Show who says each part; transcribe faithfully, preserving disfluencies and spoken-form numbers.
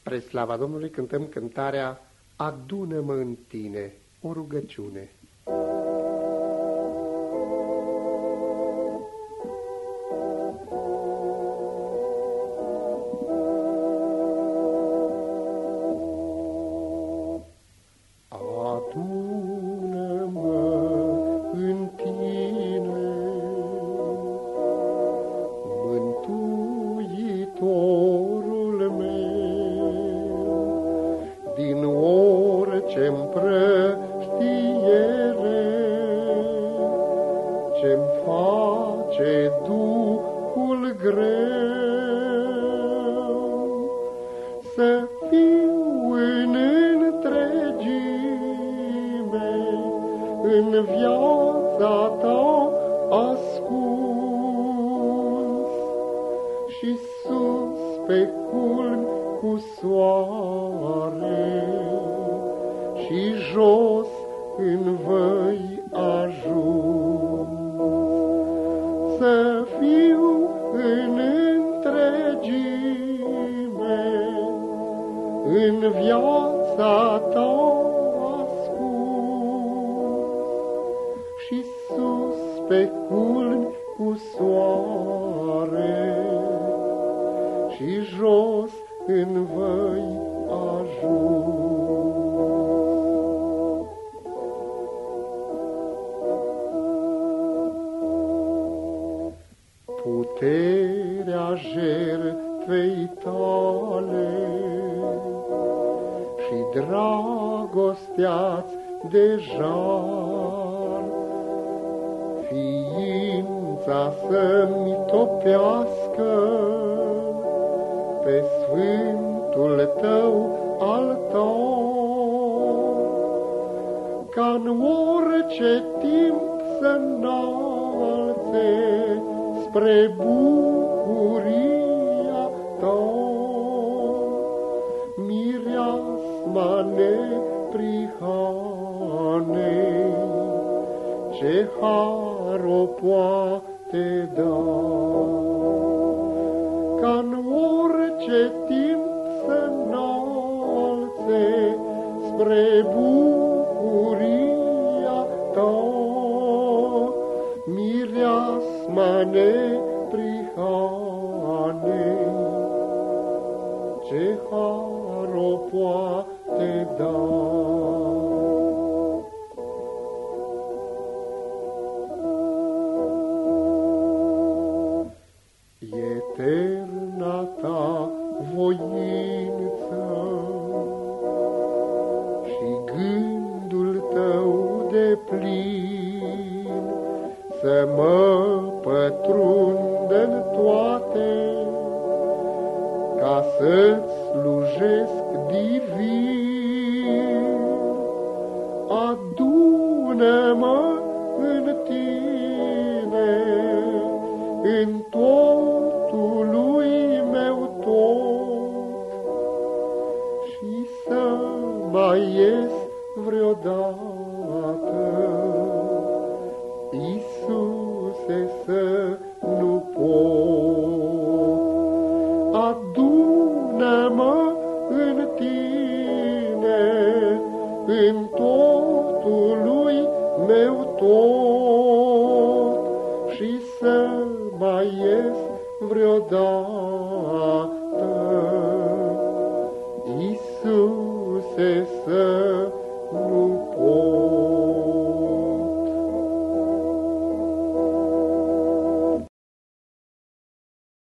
Speaker 1: Spre slava Domnului cântăm cântarea Adună-mă în tine, o rugăciune. Adună-mă în tine, Mântuitorul meu, din orice-mi prăștiere, ce-mi face Duhul greu, să fiu în întregime, în viața ta ascuns, și sus pe culmi cu soare, și jos în văi ajuns. Să fiu în întregime, în viața ta ascuns, și sus pe culmi cu soare, și jos în văi ajuns. Puterea jertfei tale și dragostea-ți de jar, ființa să-mi topească pe sfântul tău altar, ca-n orice timp să-nalțe spre bucuria ta mireasma neprihanei, ce har o poate da. Ca-n orice timp să-nalțe spre bucuria ta mireasma neprihanei, ce har o poate da. Eterna ta voință și gândul tău de plin să mă pătrundă-n toate, ca să-ți slujesc divin. Adună-mă în tine, în totului meu tot, și să mai ies vreodată, Iisuse, să nu pot. Adună-mă în tine, în totului meu tot, și să mai ies vreodată, Iisuse, să nu